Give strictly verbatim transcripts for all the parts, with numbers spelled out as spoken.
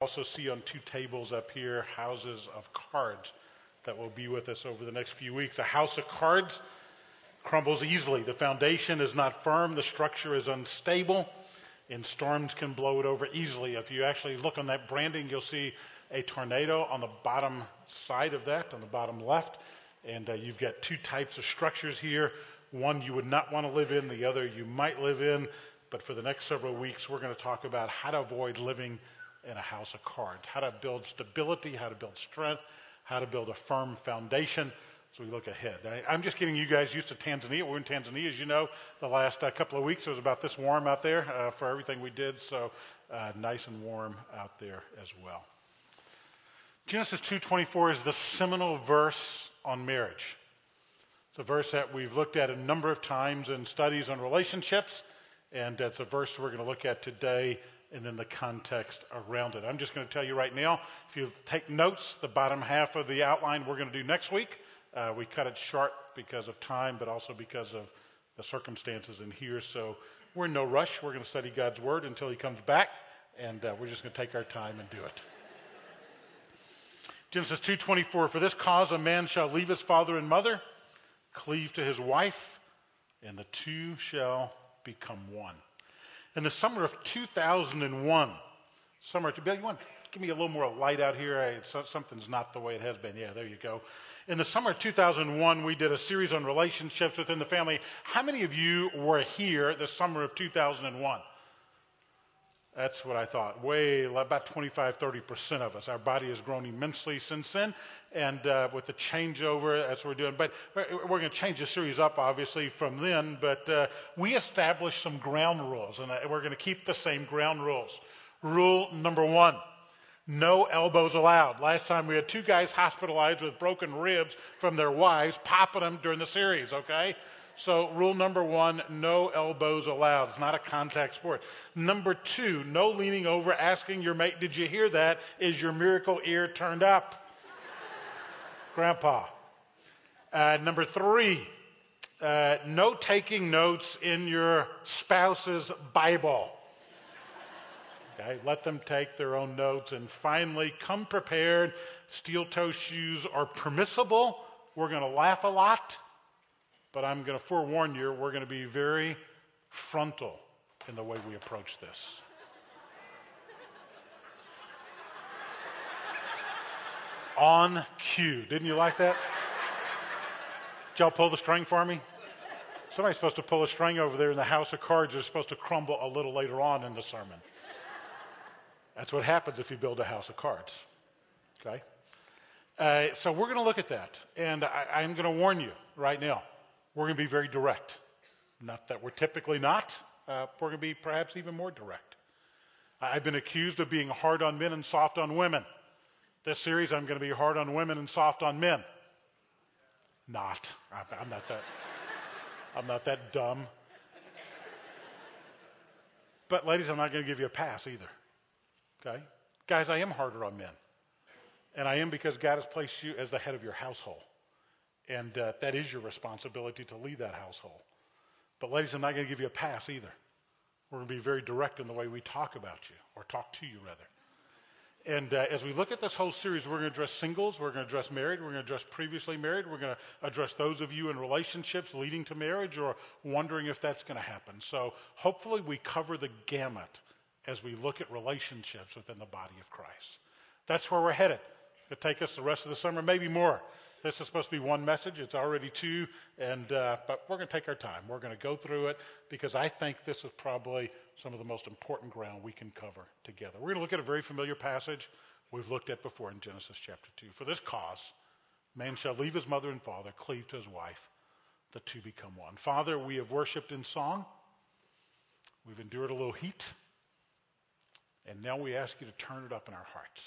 Also see on two tables up here houses of cards that will be with us over the next few weeks. A house of cards crumbles easily. The foundation is not firm, the structure is unstable, and storms can blow it over easily. If you actually look on that branding, you'll see a tornado on the bottom side of that, on the bottom left, and uh, you've got two types of structures here. One you would not want to live in, the other you might live in, but for the next several weeks we're going to talk about how to avoid living in a house of cards, how to build stability, how to build strength, how to build a firm foundation as we look ahead. I, I'm just getting you guys used to Tanzania. We're in Tanzania, as you know. The last uh, couple of weeks it was about this warm out there uh, for everything we did, so uh, nice and warm out there as well. Genesis two twenty-four is the seminal verse on marriage. It's a verse that we've looked at a number of times in studies on relationships, and it's a verse we're going to look at today and then the context around it. I'm just going to tell you right now, if you take notes, the bottom half of the outline we're going to do next week. Uh, we cut it short because of time, but also because of the circumstances in here. So we're in no rush. We're going to study God's Word until He comes back, and uh, we're just going to take our time and do it. Genesis two twenty-four, for this cause a man shall leave his father and mother, cleave to his wife, and the two shall become one. In the summer of two thousand one, summer, Bill, you want to give me a little more light out here? I, so, something's not the way it has been. Yeah, there you go. In the summer of two thousand one, we did a series on relationships within the family. How many of you were here the summer of two thousand one? That's what I thought. Way, about twenty-five, thirty percent of us. Our body has grown immensely since then. And uh, with the changeover, that's what we're doing. But we're going to change the series up, obviously, from then. But uh, we established some ground rules, and we're going to keep the same ground rules. Rule number one, no elbows allowed. Last time we had two guys hospitalized with broken ribs from their wives popping them during the series, okay? So rule number one, no elbows allowed. It's not a contact sport. Number two, no leaning over asking your mate, did you hear that? Is your miracle ear turned up? Grandpa. Uh, number three, uh, no taking notes in your spouse's Bible. Okay, let them take their own notes. And finally, come prepared. Steel-toe shoes are permissible. We're going to laugh a lot. But I'm going to forewarn you, we're going to be very frontal in the way we approach this. On cue. Didn't you like that? Did y'all pull the string for me? Somebody's supposed to pull a string over there in the house of cards. They're supposed to crumble a little later on in the sermon. That's what happens if you build a house of cards. Okay? Uh, so we're going to look at that. And I, I'm going to warn you right now. We're going to be very direct. Not that we're typically not. Uh, we're going to be perhaps even more direct. I've been accused of being hard on men and soft on women. This series, I'm going to be hard on women and soft on men. Not. I'm not that. I'm not that dumb. But ladies, I'm not going to give you a pass either. Okay? Guys, I am harder on men. And I am because God has placed you as the head of your household. And uh, that is your responsibility to lead that household. But ladies, I'm not going to give you a pass either. We're going to be very direct in the way we talk about you, or talk to you rather. And uh, as we look at this whole series, we're going to address singles, we're going to address married, we're going to address previously married, we're going to address those of you in relationships leading to marriage or wondering if that's going to happen. So hopefully we cover the gamut as we look at relationships within the body of Christ. That's where we're headed. It'll take us the rest of the summer, maybe more. This is supposed to be one message. It's already two, and uh, but we're going to take our time. We're going to go through it because I think this is probably some of the most important ground we can cover together. We're going to look at a very familiar passage we've looked at before in Genesis chapter two. For this cause, man shall leave his mother and father, cleave to his wife, the two become one. Father, we have worshiped in song. We've endured a little heat. And now we ask you to turn it up in our hearts.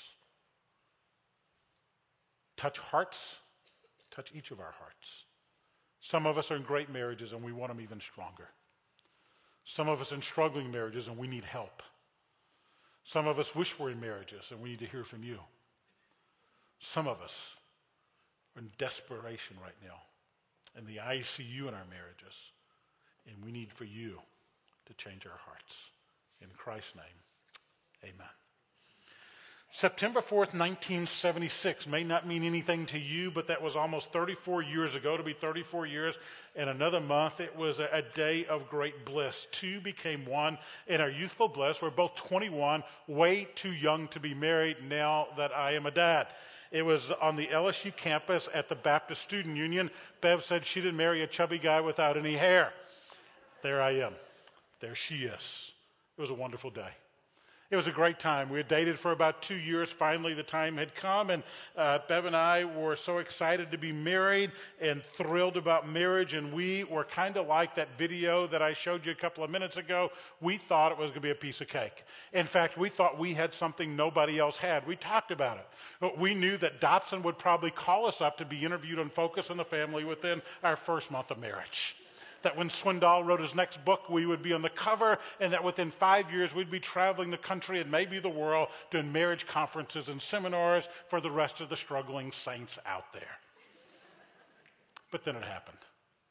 Touch hearts. Touch each of our hearts. Some of us are in great marriages and we want them even stronger. Some of us in struggling marriages and we need help. Some of us wish we're in marriages and we need to hear from you. Some of us are in desperation right now in the I C U in our marriages, and we need for you to change our hearts. In Christ's name, amen. September fourth, nineteen seventy-six may not mean anything to you, but that was almost thirty-four years ago. To be thirty-four years in another month, it was a, a day of great bliss. Two became one in our youthful bliss. We're both twenty-one, way too young to be married now that I am a dad. It was on the L S U campus at the Baptist Student Union. Bev said she didn't marry a chubby guy without any hair. There I am. There she is. It was a wonderful day. It was a great time. We had dated for about two years. Finally, the time had come, and uh, Bev and I were so excited to be married and thrilled about marriage, and we were kind of like that video that I showed you a couple of minutes ago. We thought it was going to be a piece of cake. In fact, we thought we had something nobody else had. We talked about it. We knew that Dotson would probably call us up to be interviewed on Focus on the Family within our first month of marriage. That when Swindoll wrote his next book, we would be on the cover, and that within five years we'd be traveling the country and maybe the world doing marriage conferences and seminars for the rest of the struggling saints out there. But then it happened.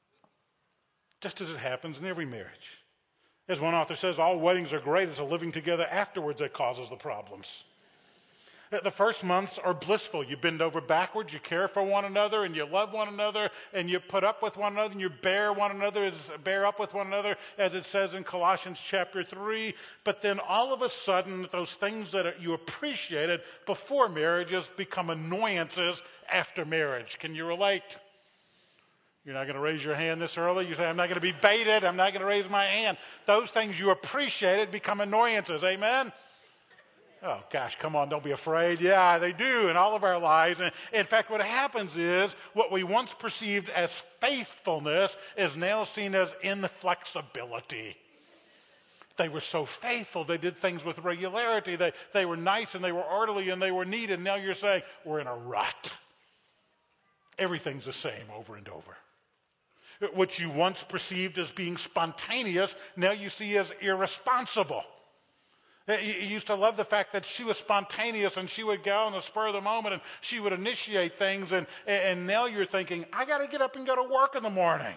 Just as it happens in every marriage. As one author says, all weddings are great. It's a living together afterwards that causes the problems. The first months are blissful. You bend over backwards, you care for one another, and you love one another, and you put up with one another, and you bear one another, bear up with one another, as it says in Colossians chapter three. But then all of a sudden, those things that you appreciated before marriages become annoyances after marriage. Can you relate? You're not going to raise your hand this early. You say, I'm not going to be baited. I'm not going to raise my hand. Those things you appreciated become annoyances. Amen? Oh, gosh, come on, don't be afraid. Yeah, they do in all of our lives. And in fact, what happens is what we once perceived as faithfulness is now seen as inflexibility. They were so faithful. They did things with regularity. They, they were nice and they were orderly and they were neat. And now you're saying, we're in a rut. Everything's the same over and over. What you once perceived as being spontaneous, now you see as irresponsible. You used to love the fact that she was spontaneous and she would go on the spur of the moment and she would initiate things. And, and now you're thinking, I got to get up and go to work in the morning.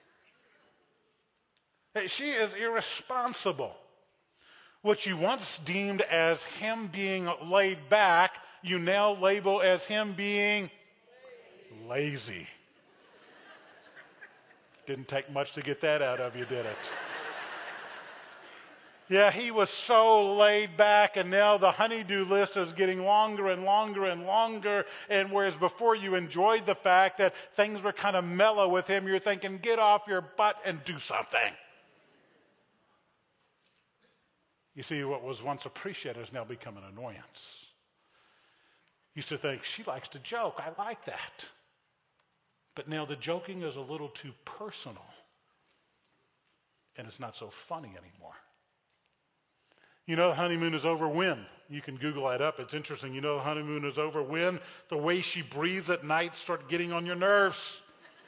She is irresponsible. What you once deemed as him being laid back, you now label as him being lazy. Didn't take much to get that out of you, did it? Yeah, he was so laid back, and now the honey-do list is getting longer and longer and longer. And whereas before you enjoyed the fact that things were kind of mellow with him, you're thinking, get off your butt and do something. You see, what was once appreciated has now become an annoyance. Used to think, she likes to joke. I like that. But now the joking is a little too personal, and it's not so funny anymore. You know the honeymoon is over when? You can Google that up. It's interesting. You know the honeymoon is over when? The way she breathes at night starts getting on your nerves.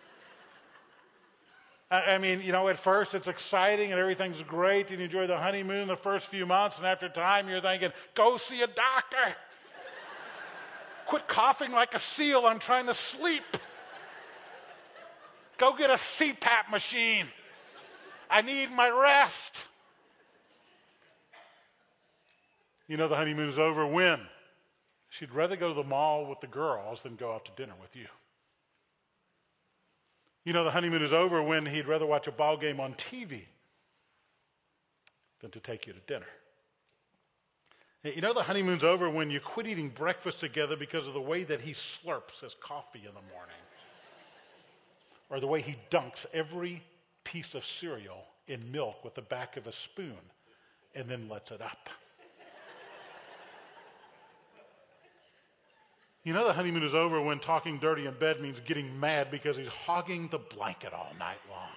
I, I mean, you know, at first it's exciting and everything's great and you enjoy the honeymoon the first few months, and after time you're thinking, go see a doctor. Quit coughing like a seal. I'm trying to sleep. Go get a C PAP machine. I need my rest. You know the honeymoon is over when? She'd rather go to the mall with the girls than go out to dinner with you. You know the honeymoon is over when he'd rather watch a ball game on T V than to take you to dinner. You know the honeymoon's over when you quit eating breakfast together because of the way that he slurps his coffee in the morning. Or the way he dunks every piece of cereal in milk with the back of a spoon and then lets it up. You know the honeymoon is over when talking dirty in bed means getting mad because he's hogging the blanket all night long.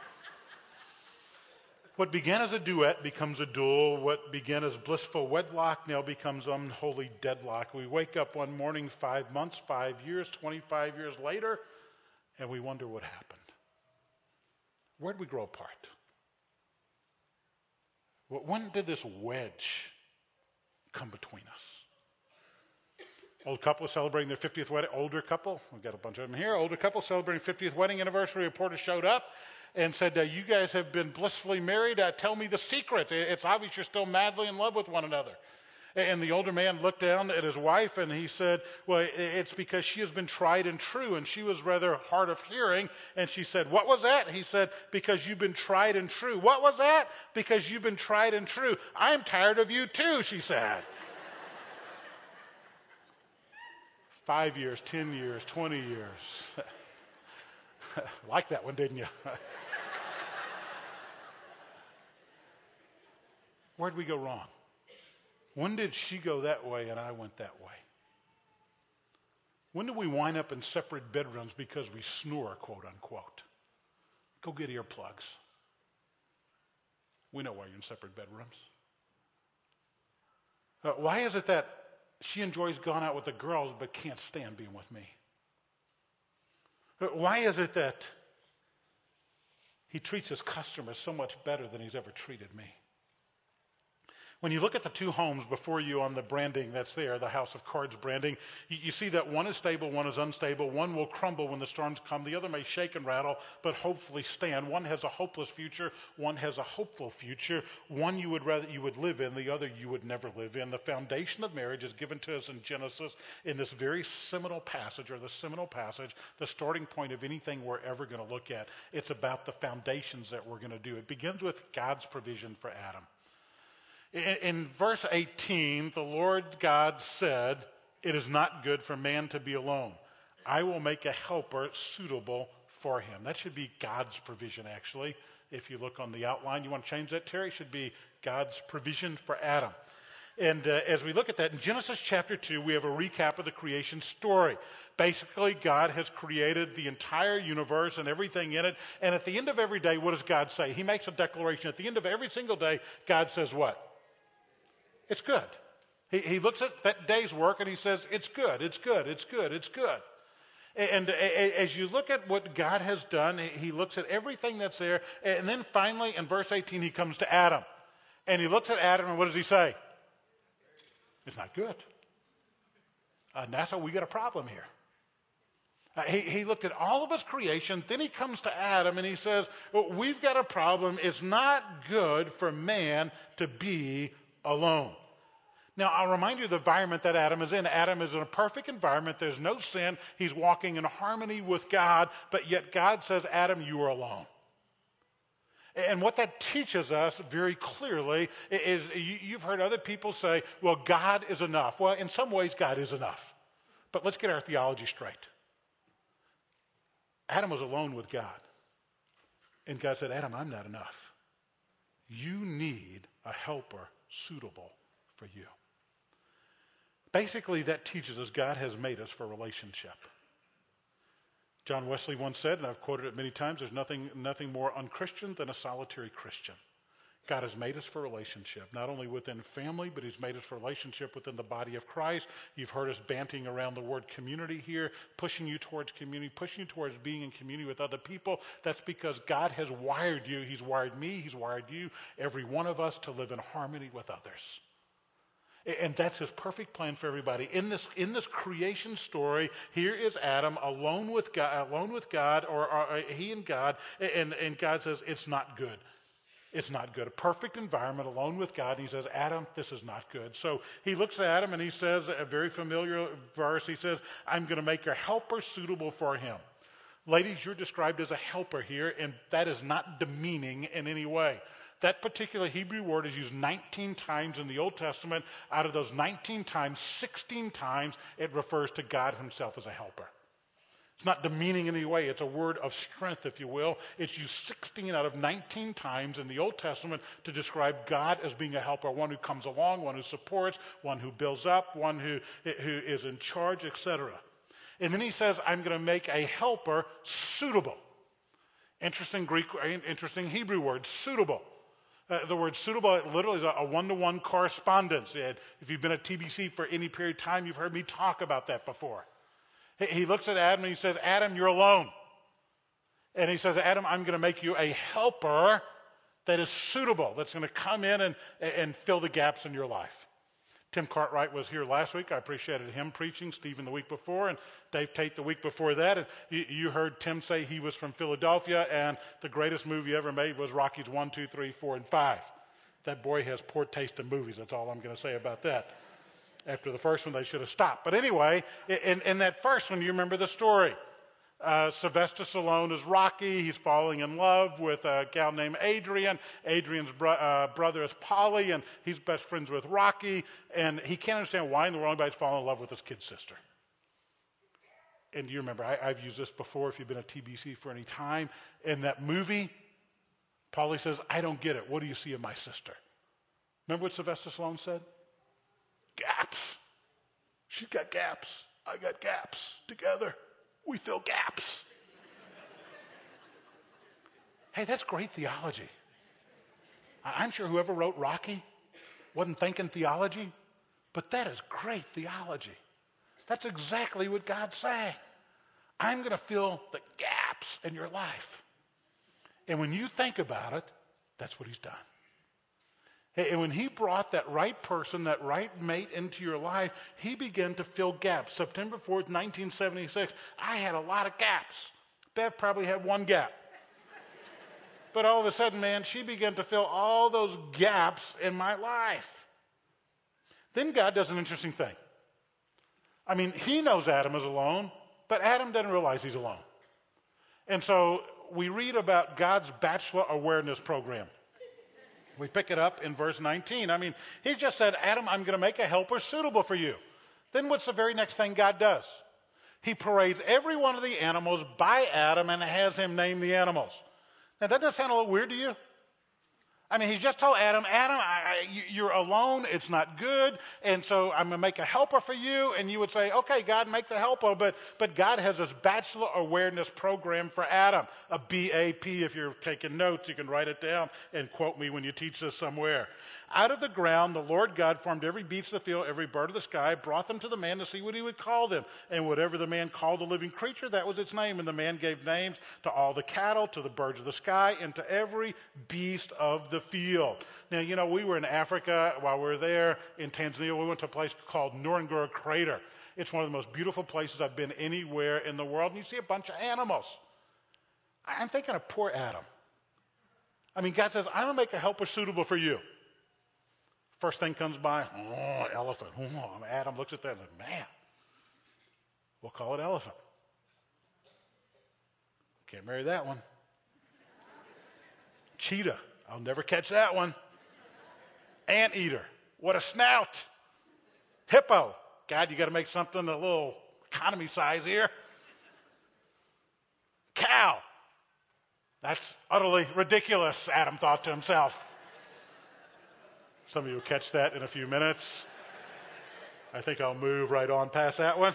What began as a duet becomes a duel. What began as blissful wedlock now becomes unholy deadlock. We wake up one morning five months, five years, twenty-five years later, and we wonder what happened. Where did we grow apart? When did this wedge come between us? Old couple celebrating their fiftieth wedding. Older couple, we've got a bunch of them here. Older couple celebrating fiftieth wedding anniversary. Reporter showed up and said, uh, you guys have been blissfully married. Uh, tell me the secret. It's obvious you're still madly in love with one another. And the older man looked down at his wife and he said, well, it's because she has been tried and true. And she was rather hard of hearing. And she said, what was that? He said, because you've been tried and true. What was that? Because you've been tried and true. I'm tired of you too, she said. Five years, ten years, twenty years. Like that one, didn't you? Where'd we go wrong? When did she go that way and I went that way? When did we wind up in separate bedrooms because we snore, quote unquote? Go get earplugs. We know why you're in separate bedrooms. Uh, why is it that she enjoys going out with the girls but can't stand being with me? Uh, why is it that he treats his customers so much better than he's ever treated me? When you look at the two homes before you on the branding that's there, the House of Cards branding, you, you see that one is stable, one is unstable. One will crumble when the storms come. The other may shake and rattle, but hopefully stand. One has a hopeless future. One has a hopeful future. One you would rather you would live in. The other you would never live in. The foundation of marriage is given to us in Genesis in this very seminal passage, or the seminal passage, the starting point of anything we're ever going to look at. It's about the foundations that we're going to do. It begins with God's provision for Adam. In, in verse eighteen, the Lord God said, it is not good for man to be alone. I will make a helper suitable for him. That should be God's provision, actually. If you look on the outline, you want to change that, Terry? It should be God's provision for Adam. And uh, as we look at that, in Genesis chapter two, we have a recap of the creation story. Basically, God has created the entire universe and everything in it. And at the end of every day, what does God say? He makes a declaration. At the end of every single day, God says what? It's good. He, he looks at that day's work and he says, it's good, it's good, it's good, it's good. And, and as you look at what God has done, he looks at everything that's there. And then finally, in verse eighteen, he comes to Adam. And he looks at Adam and what does he say? It's not good. Uh, and that's how we got a problem here. Uh, he, he looked at all of his creation. Then he comes to Adam and he says, well, we've got a problem. It's not good for man to be alone. Now, I'll remind you of the environment that Adam is in. Adam is in a perfect environment. There's no sin. He's walking in harmony with God, but yet God says, Adam, you are alone. And what that teaches us very clearly is you've heard other people say, well, God is enough. Well, in some ways, God is enough. But let's get our theology straight. Adam was alone with God. And God said, Adam, I'm not enough. You need a helper suitable for you. Basically, that teaches us God has made us for relationship. John Wesley once said, and I've quoted it many times, there's nothing, nothing more unchristian than a solitary Christian. God has made us for relationship, not only within family, but he's made us for relationship within the body of Christ. You've heard us banting around the word community here, pushing you towards community, pushing you towards being in community with other people. That's because God has wired you. He's wired me. He's wired you, every one of us, to live in harmony with others. And that's his perfect plan for everybody. In this in this creation story, here is Adam alone with God, alone with God, or, or he and God, and, and God says, it's not good. It's not good. A perfect environment alone with God. And he says, Adam, this is not good. So he looks at Adam and he says, a very familiar verse, he says, I'm going to make a helper suitable for him. Ladies, you're described as a helper here, and that is not demeaning in any way. That particular Hebrew word is used nineteen times in the Old Testament. Out of those nineteen times, sixteen times it refers to God himself as a helper. It's not demeaning in any way. It's a word of strength, if you will. It's used sixteen out of nineteen times in the Old Testament to describe God as being a helper, one who comes along, one who supports, one who builds up, one who, who is in charge, et cetera. And then he says, I'm going to make a helper suitable. Interesting Greek, interesting Hebrew word, suitable. Uh, the word suitable literally is a, a one-to-one correspondence. And if you've been at T B C for any period of time, you've heard me talk about that before. He, he looks at Adam and he says, Adam, you're alone. And he says, Adam, I'm going to make you a helper that is suitable, that's going to come in and, and fill the gaps in your life. Tim Cartwright was here last week. I appreciated him preaching. Stephen the week before, and Dave Tate the week before that. And you, you heard Tim say he was from Philadelphia, and the greatest movie ever made was Rockies one, two, three, four, and five. That boy has poor taste in movies. That's all I'm going to say about that. After the first one, they should have stopped. But anyway, in, in that first one, you remember the story. Uh, Sylvester Stallone is Rocky. He's falling in love with a gal named Adrian. Adrian's bro- uh, brother is Polly, and he's best friends with Rocky. And he can't understand why in the world anybody's falling in love with his kid sister. And you remember, I, I've used this before if you've been at T B C for any time. In that movie, Polly says, I don't get it. What do you see in my sister? Remember what Sylvester Stallone said? Gaps. She's got gaps. I got gaps. Together, we fill gaps. Hey, that's great theology. I'm sure whoever wrote Rocky wasn't thinking theology, but that is great theology. That's exactly what God's saying. I'm going to fill the gaps in your life. And when you think about it, that's what he's done. And when he brought that right person, that right mate into your life, he began to fill gaps. September fourth, nineteen seventy-six, I had a lot of gaps. Bev probably had one gap. But all of a sudden, man, she began to fill all those gaps in my life. Then God does an interesting thing. I mean, he knows Adam is alone, but Adam doesn't realize he's alone. And so we read about God's Bachelor Awareness Program. We pick it up in verse nineteen. I mean, he just said, Adam, I'm going to make a helper suitable for you. Then what's the very next thing God does? He parades every one of the animals by Adam and has him name the animals. Now, doesn't that sound a little weird to you? I mean, he's just told Adam, Adam, I, I, you're alone. It's not good. And so I'm going to make a helper for you. And you would say, okay, God, make the helper. But, but God has this Bachelor Awareness Program for Adam, a B A P. If you're taking notes, you can write it down and quote me when you teach this somewhere. Out of the ground, the Lord God formed every beast of the field, every bird of the sky, brought them to the man to see what he would call them. And whatever the man called the living creature, that was its name. And the man gave names to all the cattle, to the birds of the sky, and to every beast of the field. Now, you know, we were in Africa while we were there in Tanzania. We went to a place called Ngorongoro Crater. It's one of the most beautiful places I've been anywhere in the world. And you see a bunch of animals. I'm thinking of poor Adam. I mean, God says, I'm going to make a helper suitable for you. First thing comes by, oh, elephant. Oh, Adam looks at that and says, man, we'll call it elephant. Can't marry that one. Cheetah. I'll never catch that one. Anteater. What a snout. Hippo. God, you got to make something a little economy size here. Cow. That's utterly ridiculous, Adam thought to himself. Some of you will catch that in a few minutes. I think I'll move right on past that one.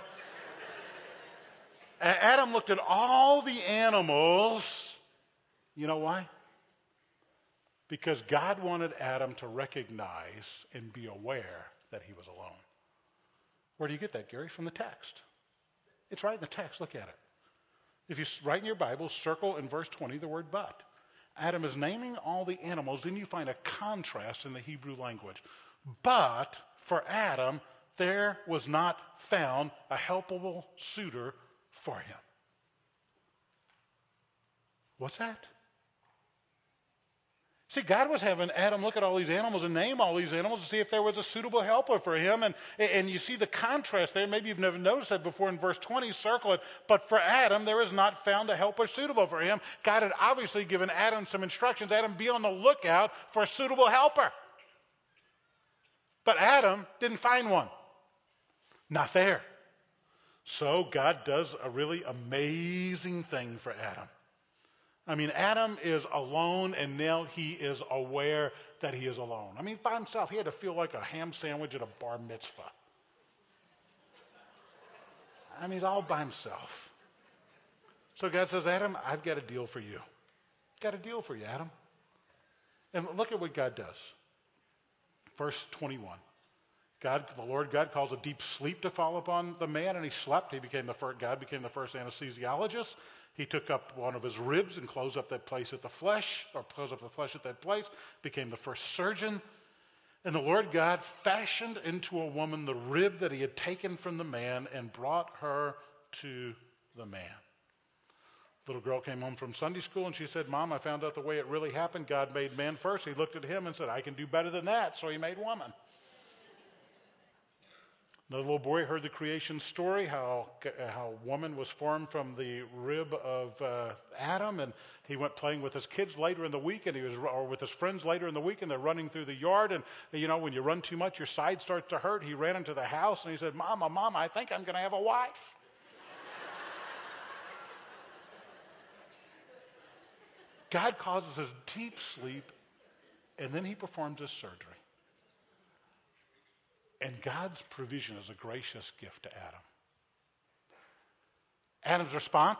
Adam looked at all the animals. You know why? Because God wanted Adam to recognize and be aware that he was alone. Where do you get that, Gary? From the text. It's right in the text. Look at it. If you write in your Bible, circle in verse twenty the word but. Adam is naming all the animals. Then you find a contrast in the Hebrew language. But for Adam, there was not found a helpable suitor for him. What's that? See, God was having Adam look at all these animals and name all these animals to see if there was a suitable helper for him. And, and you see the contrast there. Maybe you've never noticed that before in verse twenty. Circle it. But for Adam, there is not found a helper suitable for him. God had obviously given Adam some instructions. Adam, be on the lookout for a suitable helper. But Adam didn't find one. Not there. So God does a really amazing thing for Adam. I mean, Adam is alone, and now he is aware that he is alone. I mean, by himself, he had to feel like a ham sandwich at a bar mitzvah. I mean, he's all by himself. So God says, Adam, I've got a deal for you. Got a deal for you, Adam. And look at what God does. Verse twenty-one. God, the Lord God calls a deep sleep to fall upon the man, and he slept. He became the first, God became the first anesthesiologist. He took up one of his ribs and closed up that place at the flesh, or closed up the flesh at that place, became the first surgeon. And the Lord God fashioned into a woman the rib that he had taken from the man and brought her to the man. Little girl came home from Sunday school and she said, Mom, I found out the way it really happened. God made man first. He looked at him and said, I can do better than that. So he made woman. The little boy heard the creation story, how how woman was formed from the rib of uh, Adam, and he went playing with his kids later in the week, and he was or with his friends later in the week, and they're running through the yard, and you know when you run too much, your side starts to hurt. He ran into the house and he said, "Mama, Mama, I think I'm going to have a wife." God causes his deep sleep, and then he performs his surgery. And God's provision is a gracious gift to Adam. Adam's response,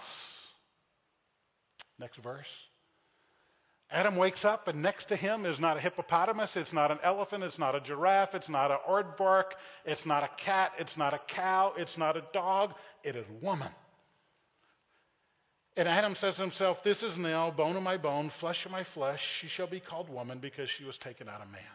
next verse. Adam wakes up, and next to him is not a hippopotamus, it's not an elephant, it's not a giraffe, it's not an aardvark, it's not a cat, it's not a cow, it's not a dog, it is woman. And Adam says to himself, "This is now bone of my bone, flesh of my flesh. She shall be called woman because she was taken out of man."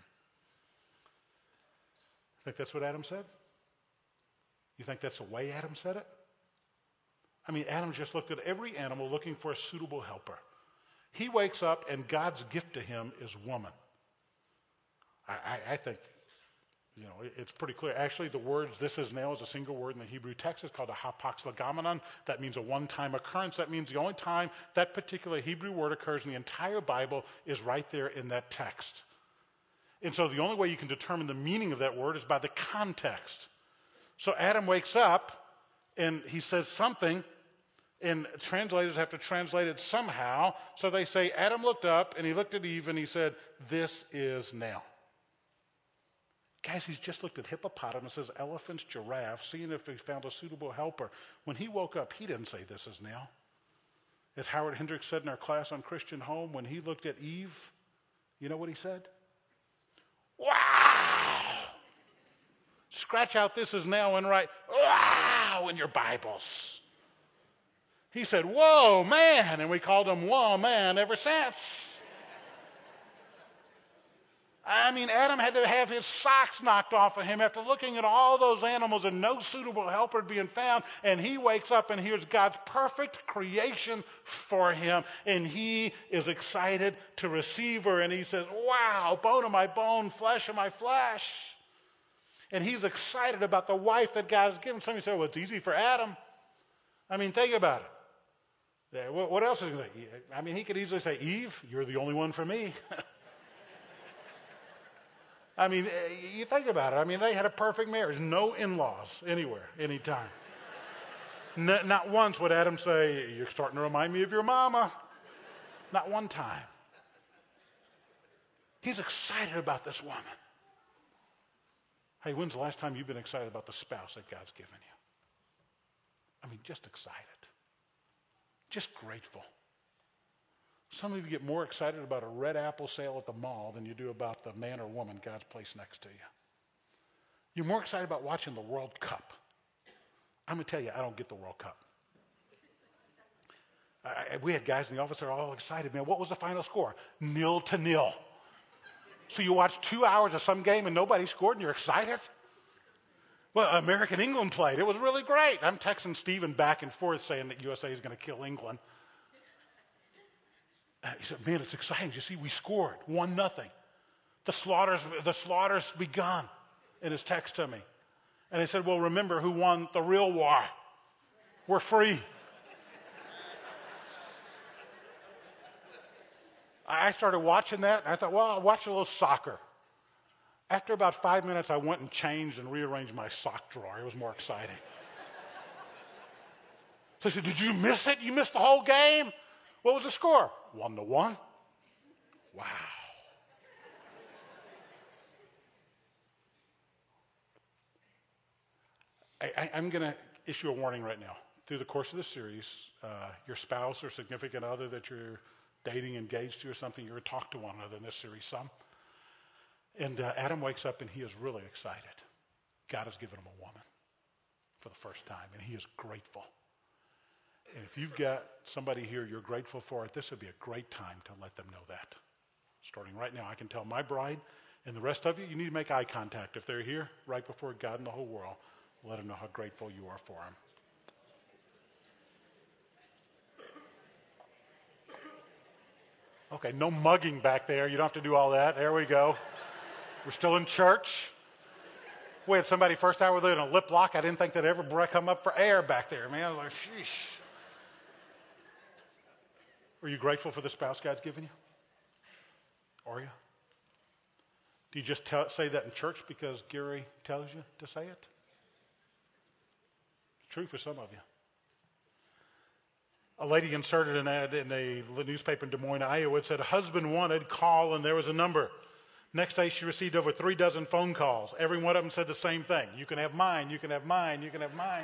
Think that's what Adam said? You think that's the way Adam said it? I mean, Adam just looked at every animal looking for a suitable helper. He wakes up and God's gift to him is woman. I, I, I think, you know, it, it's pretty clear. Actually, the words "this is now" is a single word in the Hebrew text. It's called a hapax legomenon. That means a one-time occurrence. That means the only time that particular Hebrew word occurs in the entire Bible is right there in that text. And so the only way you can determine the meaning of that word is by the context. So Adam wakes up and he says something, and translators have to translate it somehow. So they say Adam looked up and he looked at Eve and he said, "This is now." Guys, he's just looked at hippopotamuses, elephants, giraffes, seeing if he found a suitable helper. When he woke up, he didn't say "this is now." As Howard Hendricks said in our class on Christian Home, when he looked at Eve, you know what he said? "Wow!" Scratch out "this is now" and write "wow" in your Bibles. He said, "Whoa, man," and we called him "Whoa, man" ever since. I mean, Adam had to have his socks knocked off of him after looking at all those animals and no suitable helper being found, and he wakes up and hears God's perfect creation for him, and he is excited to receive her, and he says, "Wow, bone of my bone, flesh of my flesh." And he's excited about the wife that God has given. Somebody said, "Well, it's easy for Adam." I mean, think about it. Yeah, what else is he going to say? I mean, he could easily say, "Eve, you're the only one for me." I mean, you think about it. I mean, they had a perfect marriage. No in-laws anywhere, anytime. N- not once would Adam say, "You're starting to remind me of your mama." Not one time. He's excited about this woman. Hey, when's the last time you've been excited about the spouse that God's given you? I mean, just excited. Just grateful. Some of you get more excited about a red apple sale at the mall than you do about the man or woman God's placed next to you. You're more excited about watching the World Cup. I'm going to tell you, I don't get the World Cup. I, we had guys in the office that are all excited. Man, what was the final score? Nil to nil. So you watch two hours of some game and nobody scored and you're excited? Well, American England played. It was really great. I'm texting Stephen back and forth saying that U S A is going to kill England. He said, "Man, it's exciting. You see, we scored. One nothing. The slaughter's, the slaughter's begun," in his text to me. And I said, "Well, remember who won the real war. We're free." I started watching that, and I thought, well, I'll watch a little soccer. After about five minutes, I went and changed and rearranged my sock drawer. It was more exciting. So I said, "Did you miss it? You missed the whole game? What was the score?" One to one. Wow. I, I, I'm going to issue a warning right now. Through the course of the series, uh, your spouse or significant other that you're dating, engaged to or something, you're going to talk to one another in this series some. And uh, Adam wakes up and he is really excited. God has given him a woman for the first time, and he is grateful. And if you've got somebody here you're grateful for, this would be a great time to let them know that. Starting right now, I can tell my bride and the rest of you, you need to make eye contact. If they're here, right before God and the whole world, let them know how grateful you are for them. Okay, no mugging back there. You don't have to do all that. There we go. We're still in church. We had somebody first hour there in a lip lock. I didn't think they'd ever come up for air back there, man. I was like, sheesh. Are you grateful for the spouse God's given you? Are you? Do you just tell, say that in church because Gary tells you to say it? It's true for some of you. A lady inserted an ad in a newspaper in Des Moines, Iowa. It said, husband wanted, call, and there was a number. Next day, she received over three dozen phone calls. Every one of them said the same thing. You can have mine, you can have mine, you can have mine.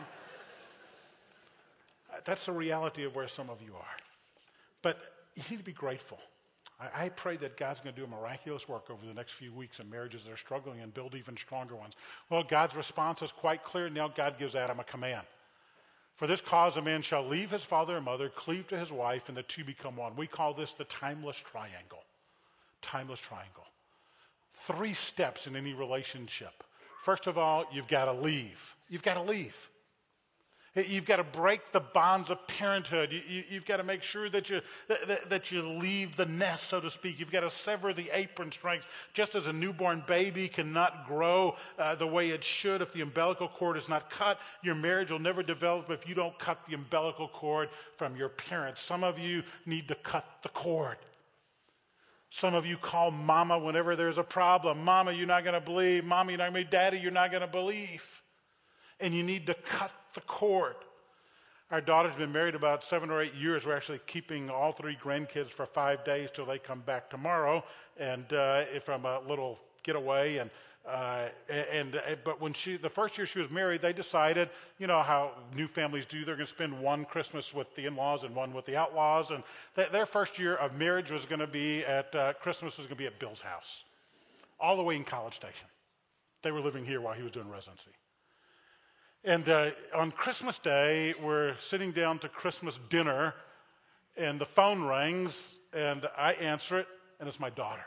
That's the reality of where some of you are. But you need to be grateful. I, I pray that God's going to do a miraculous work over the next few weeks in marriages that are struggling and build even stronger ones. Well, God's response is quite clear. Now God gives Adam a command. For this cause, a man shall leave his father and mother, cleave to his wife, and the two become one. We call this the timeless triangle. Timeless triangle. Three steps in any relationship. First of all, you've got to leave. You've got to leave. You've got to break the bonds of parenthood. You, you, you've got to make sure that you that, that you leave the nest, so to speak. You've got to sever the apron strings. Just as a newborn baby cannot grow uh, the way it should if the umbilical cord is not cut, your marriage will never develop if you don't cut the umbilical cord from your parents. Some of you need to cut the cord. Some of you call mama whenever there's a problem. Mama, you're not going to believe. Mama, you're not going to believe. Daddy, you're not going to believe. And you need to cut the cord. Our daughter's been married about seven or eight years. We're actually keeping all three grandkids for five days till they come back tomorrow, and uh, from a little getaway. And uh, and but when she the first year she was married, they decided, you know how new families do. They're going to spend one Christmas with the in-laws and one with the outlaws. And th- their first year of marriage was going to be at uh, Christmas was going to be at Bill's house, all the way in College Station. They were living here while he was doing residency. And uh, on Christmas Day, we're sitting down to Christmas dinner, and the phone rings, and I answer it, and it's my daughter.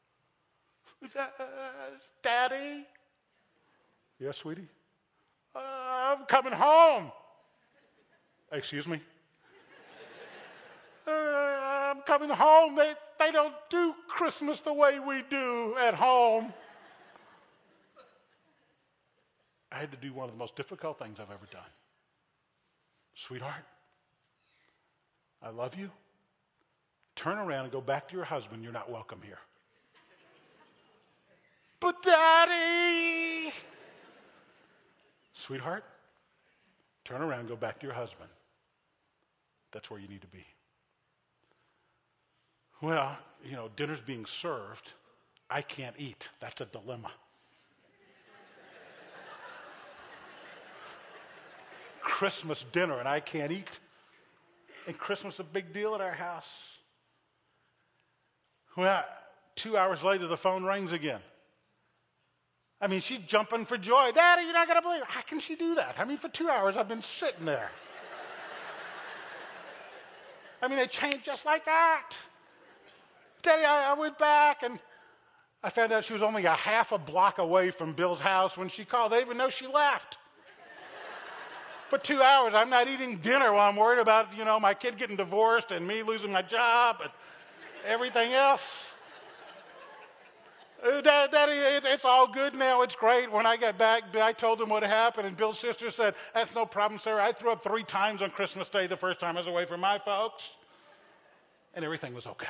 Daddy? Yes, sweetie? Uh, I'm coming home. Excuse me? uh, I'm coming home. They, they don't do Christmas the way we do at home. I had to do one of the most difficult things I've ever done. Sweetheart, I love you. Turn around and go back to your husband. You're not welcome here. But Daddy! Sweetheart, turn around and go back to your husband. That's where you need to be. Well, you know, dinner's being served. I can't eat. That's a dilemma. Christmas dinner and I can't eat. And Christmas is a big deal at our house. Well, two hours later, the phone rings again. I mean, she's jumping for joy. Daddy, you're not going to believe it. How can she do that? I mean, for two hours, I've been sitting there. I mean, they changed just like that. Daddy, I, I went back and I found out she was only a half a block away from Bill's house when she called. They didn't even know she left. For two hours, I'm not eating dinner while I'm worried about, you know, my kid getting divorced and me losing my job and everything else. Uh, Daddy, it, it's all good now. It's great. When I got back, I told him what happened, and Bill's sister said, that's no problem, sir. I threw up three times on Christmas Day the first time I was away from my folks. And everything was okay.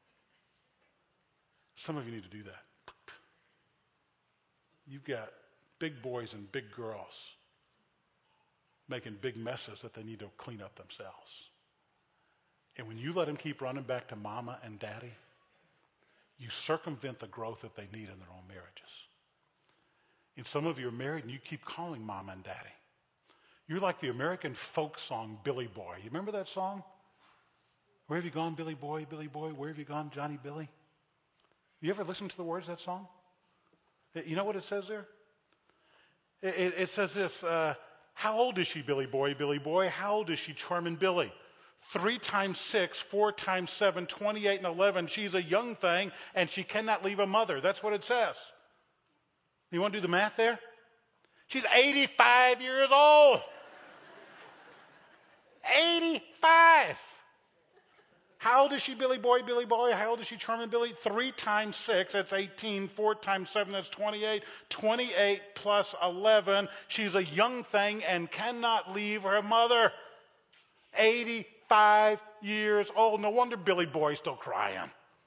Some of you need to do that. You've got big boys and big girls making big messes that they need to clean up themselves. And when you let them keep running back to mama and daddy, you circumvent the growth that they need in their own marriages. And some of you are married and you keep calling mama and daddy. You're like the American folk song, Billy Boy. You remember that song? Where have you gone, Billy Boy, Billy Boy? Where have you gone, Johnny Billy? You ever listen to the words of that song? You know what it says there? It, it, it says this, uh, how old is she, Billy Boy, Billy Boy? How old is she, Charmin' Billy? Three times six, four times seven, twenty-eight and eleven. She's a young thing, and she cannot leave a mother. That's what it says. You want to do the math there? She's eighty-five years old. eighty-five. How old is she, Billy Boy, Billy Boy? How old is she, Charming Billy? Three times six, that's eighteen. Four times seven, that's twenty-eight. twenty-eight plus eleven. She's a young thing and cannot leave her mother. eighty-five years old. No wonder Billy Boy's still crying.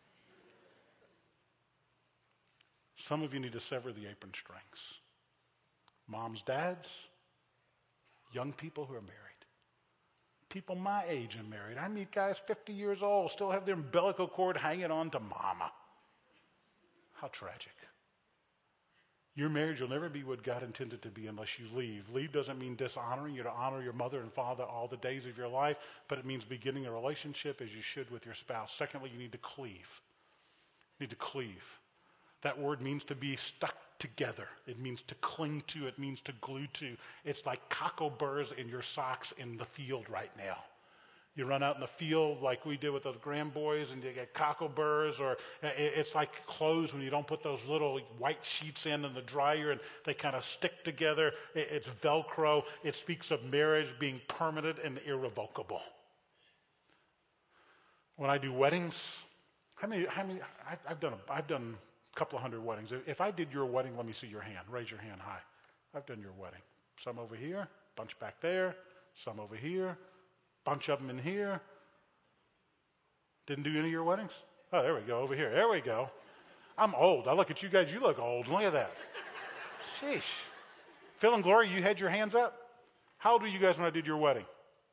Some of you need to sever the apron strings. Moms, dads, young people who are married. People my age and married. I meet guys fifty years old, still have their umbilical cord hanging on to mama. How tragic. Your marriage will never be what God intended to be unless you leave. Leave doesn't mean dishonoring. You're to honor your mother and father all the days of your life, but it means beginning a relationship as you should with your spouse. Secondly, you need to cleave. You need to cleave. That word means to be stuck together. It means to cling to. It means to glue to. It's like cockleburrs in your socks in the field right now. You run out in the field like we did with those grand boys and you get cockleburrs, or it's like clothes when you don't put those little white sheets in in the dryer and they kind of stick together. It's Velcro. It speaks of marriage being permanent and irrevocable. When I do weddings, how many, how many, I've, I've done, a, I've done a couple of hundred weddings. If I did your wedding, let me see your hand. Raise your hand high. I've done your wedding. Some over here, bunch back there, some over here, bunch of them in here. Didn't do any of your weddings? Oh, there we go, over here. There we go. I'm old. I look at you guys, you look old. Look at that. Sheesh. Phil and Gloria, you had your hands up? How old were you guys when I did your wedding?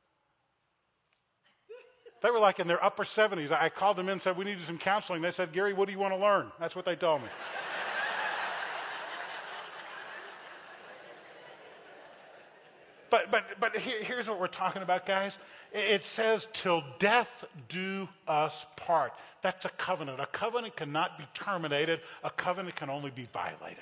They were like in their upper seventies. I called them in and said, we needed some counseling. They said, Gary, what do you want to learn? That's what they told me. But but but here, here's what we're talking about, guys. It says, till death do us part. That's a covenant. A covenant cannot be terminated. A covenant can only be violated.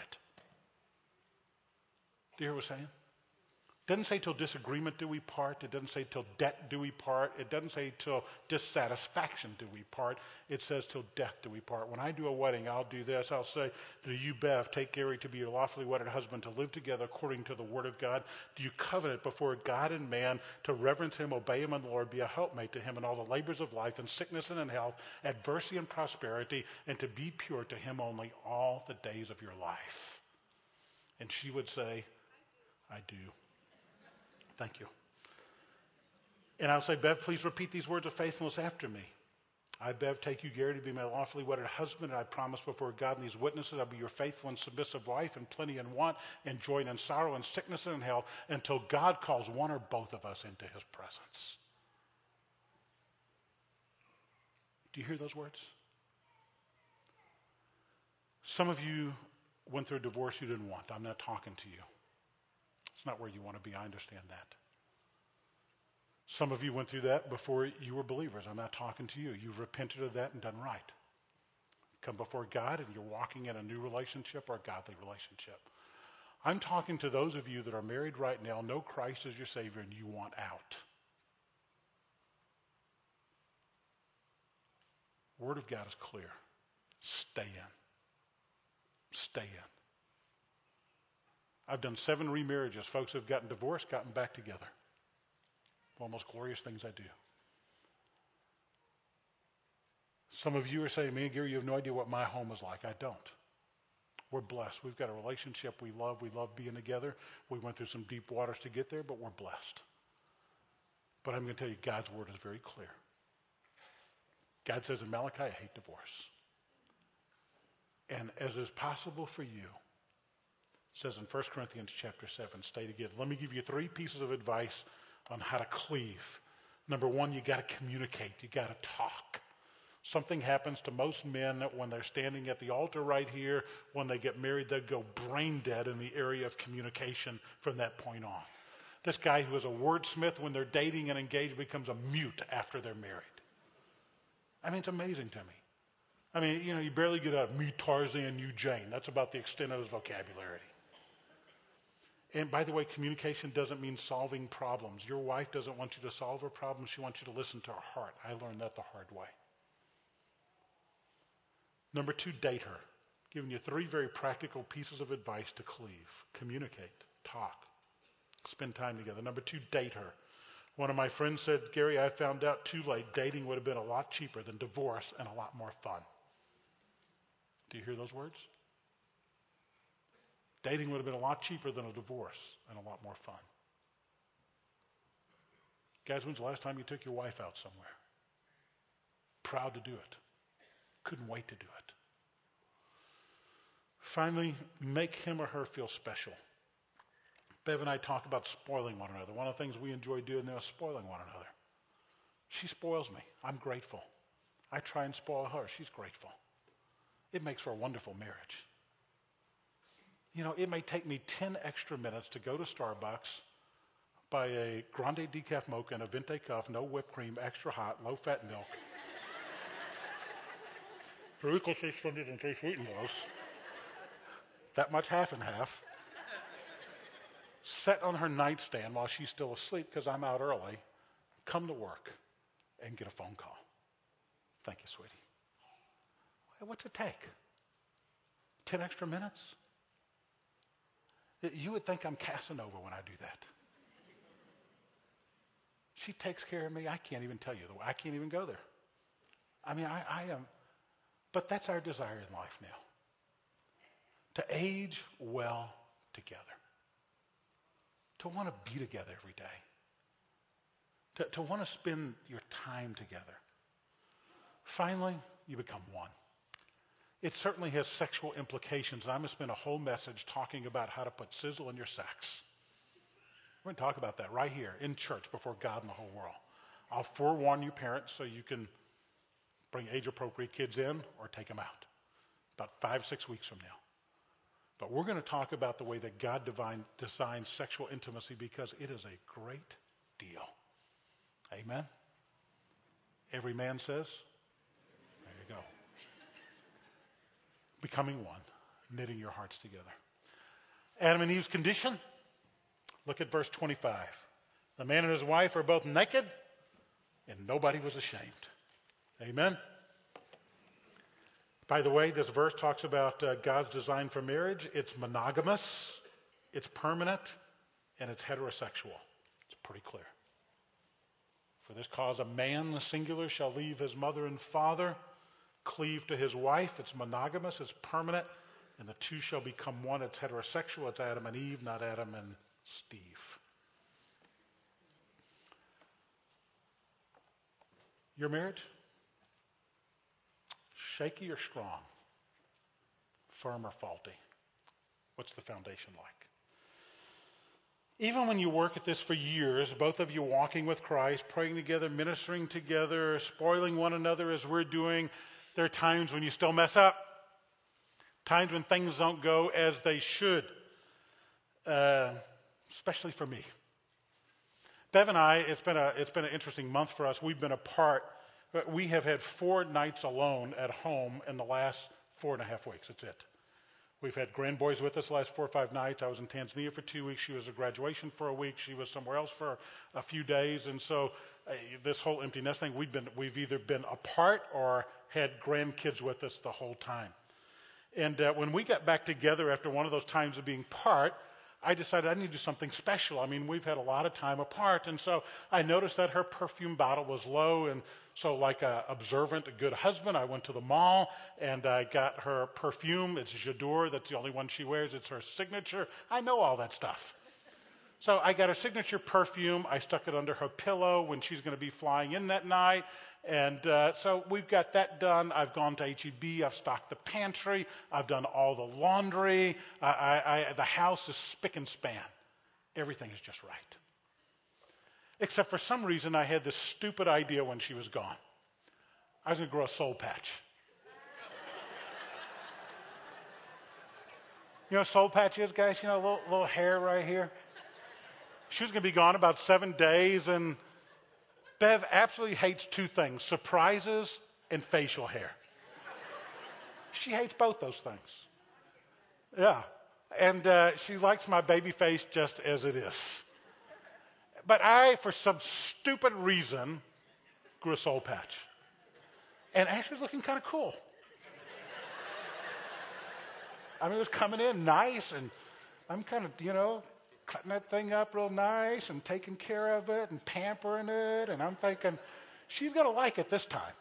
Do you hear what I'm saying? It doesn't say till disagreement do we part. It doesn't say till debt do we part. It doesn't say till dissatisfaction do we part. It says till death do we part. When I do a wedding, I'll do this. I'll say, do you, Bev, take Gary to be your lawfully wedded husband, to live together according to the word of God? Do you covenant before God and man to reverence him, obey him in the Lord, be a helpmate to him in all the labors of life, in sickness and in health, adversity and prosperity, and to be pure to him only all the days of your life? And she would say, I do. Thank you. And I'll say, Bev, please repeat these words of faithfulness after me. I, Bev, take you, Gary, to be my lawfully wedded husband, and I promise before God and these witnesses I'll be your faithful and submissive wife, in plenty and want, in joy and in sorrow, in sickness and in health, until God calls one or both of us into his presence. Do you hear those words? Some of you went through a divorce you didn't want. I'm not talking to you. It's not where you want to be. I understand that. Some of you went through that before you were believers. I'm not talking to you. You've repented of that and done right. Come before God and you're walking in a new relationship or a godly relationship. I'm talking to those of you that are married right now, know Christ as your Savior, and you want out. Word of God is clear. Stay in. Stay in. I've done seven remarriages. Folks have gotten divorced, gotten back together. One of the most glorious things I do. Some of you are saying, man, Gary, you have no idea what my home is like. I don't. We're blessed. We've got a relationship we love. We love being together. We went through some deep waters to get there, but we're blessed. But I'm going to tell you, God's word is very clear. God says in Malachi, I hate divorce. And as is possible for you, it says in First Corinthians chapter seven, stay together. Let me give you three pieces of advice on how to cleave. Number one, you got to communicate. You got to talk. Something happens to most men when they're standing at the altar right here. When they get married, they go brain dead in the area of communication from that point on. This guy who is a wordsmith when they're dating and engaged becomes a mute after they're married. I mean, it's amazing to me. I mean, you know, you barely get out, me Tarzan, you Jane. That's about the extent of his vocabulary. And by the way, communication doesn't mean solving problems. Your wife doesn't want you to solve her problems. She wants you to listen to her heart. I learned that the hard way. Number two, date her. Giving you three very practical pieces of advice to cleave. Communicate. Talk. Spend time together. Number two, date her. One of my friends said, Gary, I found out too late dating would have been a lot cheaper than divorce and a lot more fun. Do you hear those words? Dating would have been a lot cheaper than a divorce and a lot more fun. Guys, when's the last time you took your wife out somewhere? Proud to do it. Couldn't wait to do it. Finally, make him or her feel special. Bev and I talk about spoiling one another. One of the things we enjoy doing now is spoiling one another. She spoils me. I'm grateful. I try and spoil her. She's grateful. It makes for a wonderful marriage. You know, it may take me ten extra minutes to go to Starbucks, buy a grande decaf mocha and a venti cup, no whipped cream, extra hot, low-fat milk. Federico says Sundays and three sweetened those. That much half and half. Set on her nightstand while she's still asleep because I'm out early, come to work, and get a phone call. Thank you, sweetie. What's it take? Ten extra minutes? You would think I'm Casanova when I do that. She takes care of me. I can't even tell you the way. I can't even go there. I mean, I, I am, but that's our desire in life now. To age well together. To want to be together every day. To, to want to spend your time together. Finally, you become one. It certainly has sexual implications, and I'm going to spend a whole message talking about how to put sizzle in your sex. We're going to talk about that right here in church before God and the whole world. I'll forewarn you parents so you can bring age-appropriate kids in or take them out about five, six weeks from now. But we're going to talk about the way that God divine, designed sexual intimacy because it is a great deal. Amen? Every man says, there you go. Becoming one, knitting your hearts together. Adam and Eve's condition, look at verse twenty-five. The man and his wife are both naked, and nobody was ashamed. Amen? By the way, this verse talks about uh, God's design for marriage. It's monogamous, it's permanent, and it's heterosexual. It's pretty clear. For this cause, a man, the singular, shall leave his mother and father, cleave to his wife. It's monogamous, it's permanent, and the two shall become one. It's heterosexual. It's Adam and Eve, not Adam and Steve. Your marriage? Shaky or strong? Firm or faulty? What's the foundation like? Even when you work at this for years, both of you walking with Christ, praying together, ministering together, spoiling one another as we're doing, there are times when you still mess up. Times when things don't go as they should. Uh, especially for me. Bev and I, it's been a it's been an interesting month for us. We've been apart. We have had four nights alone at home in the last four and a half weeks. That's it. We've had grandboys with us the last four or five nights. I was in Tanzania for two weeks. She was at graduation for a week. She was somewhere else for a few days. And so uh, this whole empty nest thing, we've been we've either been apart or had grandkids with us the whole time. And uh, when we got back together after one of those times of being apart, I decided I need to do something special. I mean, we've had a lot of time apart. And so I noticed that her perfume bottle was low. And so like a observant, a good husband, I went to the mall and I got her perfume. It's J'adore. That's the only one she wears. It's her signature. I know all that stuff. So I got her signature perfume. I stuck it under her pillow when she's going to be flying in that night. And uh, so we've got that done. I've gone to H E B. I've stocked the pantry. I've done all the laundry. I, I, I, the house is spick and span. Everything is just right. Except for some reason, I had this stupid idea when she was gone. I was going to grow a soul patch. You know what soul patch is, guys? You know, a little, little hair right here. She was going to be gone about seven days, and Bev absolutely hates two things, surprises and facial hair. She hates both those things. Yeah. And uh, she likes my baby face just as it is. But I, for some stupid reason, grew a soul patch. And actually was looking kind of cool. I mean, it was coming in nice, and I'm kind of, you know, cutting that thing up real nice and taking care of it and pampering it. And I'm thinking, she's going to like it this time.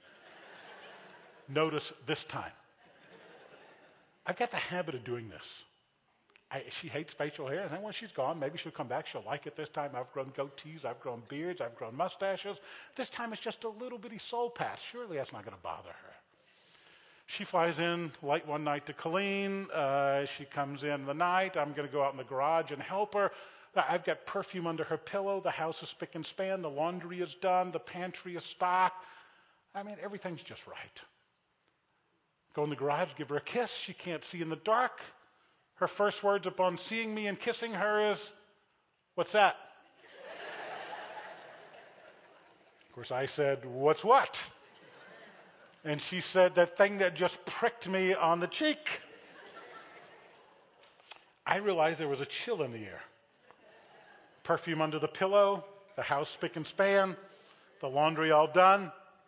Notice this time. I've got the habit of doing this. I, she hates facial hair, and then when she's gone, maybe she'll come back. She'll like it this time. I've grown goatees. I've grown beards. I've grown mustaches. This time it's just a little bitty soul patch. Surely that's not going to bother her. She flies in late one night to Colleen. Uh, she comes in the night. I'm going to go out in the garage and help her. I've got perfume under her pillow. The house is spick and span. The laundry is done. The pantry is stocked. I mean, everything's just right. Go in the garage, give her a kiss. She can't see in the dark. Her first words upon seeing me and kissing her is, "What's that?" Of course, I said, "What's what?" And she said, "That thing that just pricked me on the cheek." I realized there was a chill in the air. Perfume under the pillow, the house spick and span, the laundry all done,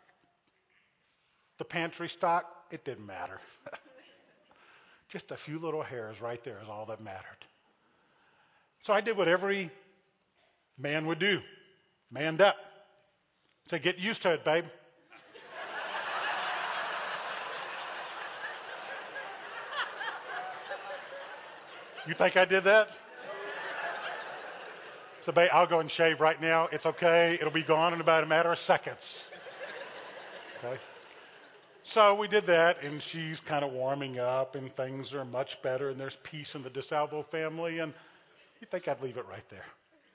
the pantry stocked. It didn't matter. Just a few little hairs right there is all that mattered. So I did what every man would do. Manned up. Said, "Get used to it, babe." You think I did that? So, babe, I'll go and shave right now. It's okay. It'll be gone in about a matter of seconds. Okay? So we did that, and she's kind of warming up, and things are much better, and there's peace in the DeSalvo family, and you think I'd leave it right there.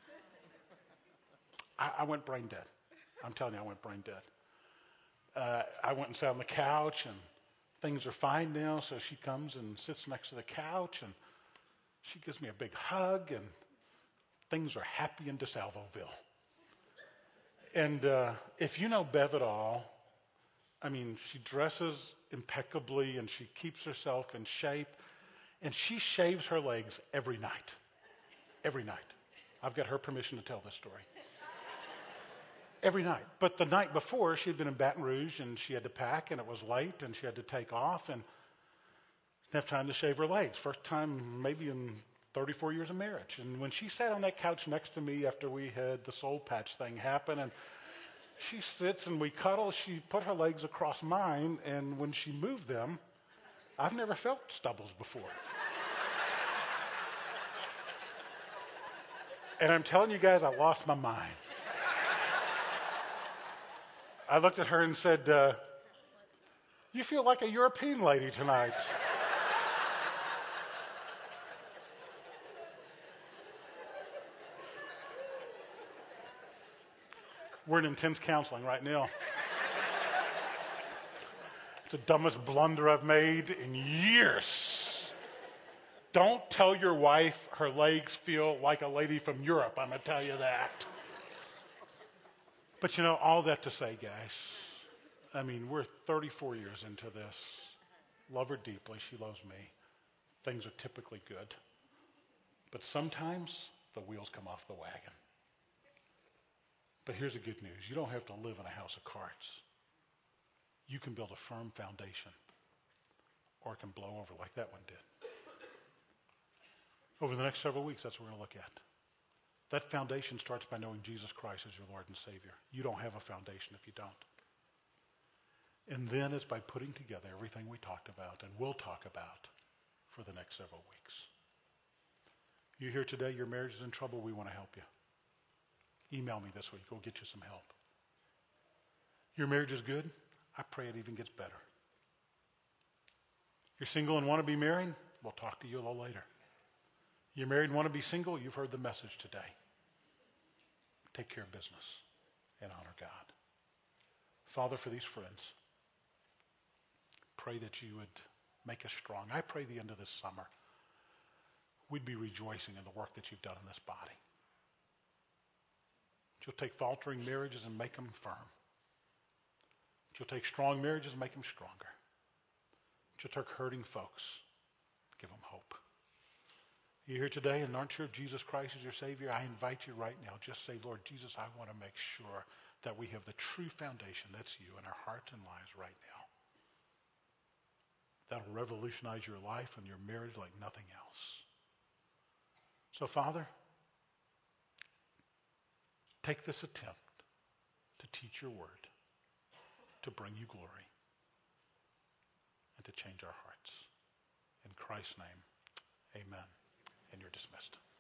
I, I went brain dead. I'm telling you, I went brain dead. Uh, I went and sat on the couch, and things are fine now, so she comes and sits next to the couch, and she gives me a big hug, and things are happy in DeSalvoville. And uh, if you know Bev at all, I mean, she dresses impeccably and she keeps herself in shape. And she shaves her legs every night. Every night. I've got her permission to tell this story. Every night. But the night before, she'd been in Baton Rouge and she had to pack and it was late and she had to take off and didn't have time to shave her legs. First time maybe in thirty-four years of marriage. And when she sat on that couch next to me after we had the soul patch thing happen, and she sits and we cuddle, she put her legs across mine, and when she moved them, I've never felt stubbles before. And I'm telling you guys, I lost my mind. I looked at her and said, uh, "You feel like a European lady tonight." We're in intense counseling right now. It's the dumbest blunder I've made in years. Don't tell your wife her legs feel like a lady from Europe. I'm going to tell you that. But you know, all that to say, guys, I mean, we're thirty-four years into this. Love her deeply. She loves me. Things are typically good. But sometimes the wheels come off the wagon. But here's the good news. You don't have to live in a house of cards. You can build a firm foundation, or it can blow over like that one did. Over the next several weeks, that's what we're going to look at. That foundation starts by knowing Jesus Christ as your Lord and Savior. You don't have a foundation if you don't. And then it's by putting together everything we talked about and will talk about for the next several weeks. You're here today, your marriage is in trouble, we want to help you. Email me this week. We'll get you some help. Your marriage is good. I pray it even gets better. You're single and want to be married? We'll talk to you a little later. You're married and want to be single? You've heard the message today. Take care of business and honor God. Father, for these friends, pray that you would make us strong. I pray the end of this summer we'd be rejoicing in the work that you've done in this body. You'll take faltering marriages and make them firm. You'll take strong marriages and make them stronger. You'll take hurting folks, give them hope. You're here today and aren't sure if Jesus Christ is your Savior? I invite you right now. Just say, "Lord Jesus, I want to make sure that we have the true foundation, that's you, in our hearts and lives right now. That'll revolutionize your life and your marriage like nothing else." So, Father, take this attempt to teach your word, to bring you glory, and to change our hearts. In Christ's name, amen. And you're dismissed.